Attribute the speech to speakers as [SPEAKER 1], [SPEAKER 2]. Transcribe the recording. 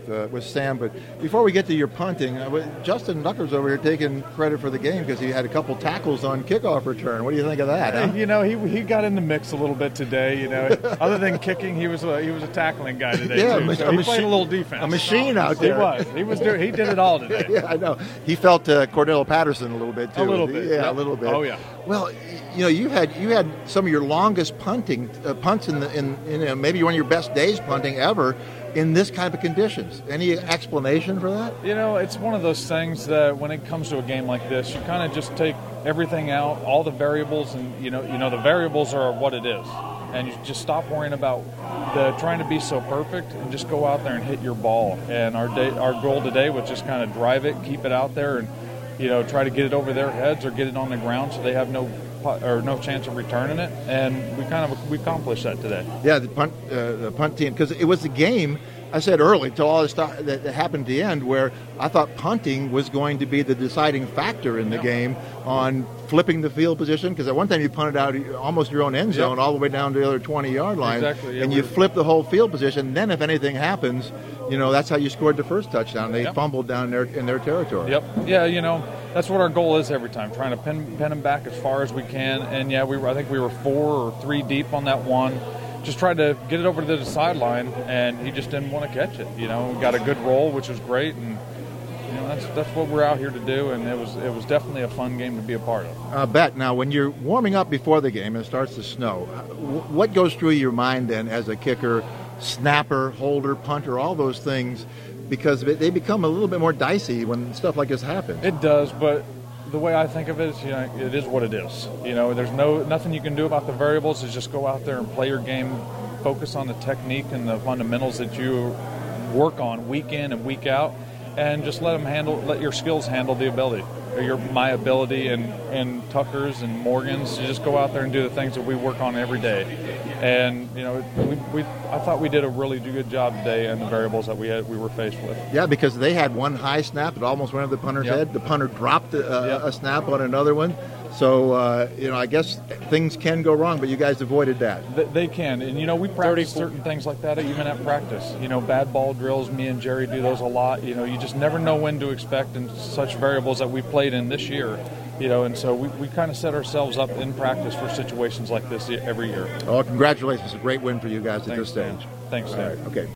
[SPEAKER 1] with Sam. But before we get to your punting, Justin Nuckers over here taking credit for the game because he had a couple tackles on kickoff return. What do you think of that? Huh?
[SPEAKER 2] You know, he got in the mix a little bit today. You know, other than kicking, he was a tackling guy today.
[SPEAKER 1] Yeah,
[SPEAKER 2] too. So he played a little defense.
[SPEAKER 1] A machine out there.
[SPEAKER 2] He did it all today.
[SPEAKER 1] Yeah, I know. He felt Cordell Patterson a little bit too.
[SPEAKER 2] A little bit.
[SPEAKER 1] Yeah, a little bit.
[SPEAKER 2] Oh yeah.
[SPEAKER 1] Well, you know, you had some of your longest punts in maybe one of your best days punting ever in this kind of conditions. Any explanation for that?
[SPEAKER 2] You know, it's one of those things that when it comes to a game like this, you kind of just take everything out, all the variables, and you know the variables are what it is, and you just stop worrying about trying to be so perfect and just go out there and hit your ball. And our goal today was just kind of drive it, keep it out there, and try to get it over their heads or get it on the ground so they have no chance of returning it, and we accomplished that today.
[SPEAKER 1] Yeah, the punt team, because it was the game. I said early to all the stuff that happened at the end where I thought punting was going to be the deciding factor in the game on flipping the field position, because at one time you punted out almost your own end zone all the way down to the other 20-yard line,
[SPEAKER 2] exactly,
[SPEAKER 1] and you flip the whole field position. Then if anything happens, that's how you scored the first touchdown. They fumbled down there in their territory.
[SPEAKER 2] Yep. Yeah, that's what our goal is every time, trying to pin them back as far as we can. And I think we were 4 or 3 deep on that one. Just tried to get it over to the sideline, and he just didn't want to catch it. We got a good roll, which was great, and that's what we're out here to do. And it was definitely a fun game to be a part of.
[SPEAKER 1] Bet. Now, when you're warming up before the game and it starts to snow, what goes through your mind then as a kicker, snapper, holder, punter, all those things? Because they become a little bit more dicey when stuff like this happens.
[SPEAKER 2] It does, but the way I think of it is, it is what it is. There's nothing you can do about the variables. Is just go out there and play your game, focus on the technique and the fundamentals that you work on week in and week out, and just let your skills handle the ability. My ability and Tucker's and Morgan's. You just go out there and do the things that we work on every day. And I thought we did a really good job today in the variables that we were faced with.
[SPEAKER 1] Yeah, because they had one high snap that almost went over the punter's head. The punter dropped a snap on another one. So I guess things can go wrong, but you guys avoided that.
[SPEAKER 2] They can, and we practice certain things like that even at practice. Bad ball drills. Me and Jerry do those a lot. You just never know when to expect, and such variables that we played in this year. And so we kind of set ourselves up in practice for situations like this every year.
[SPEAKER 1] Oh, congratulations. It's a great win for you guys at this stage.
[SPEAKER 2] Thanks, Dan.
[SPEAKER 1] Okay.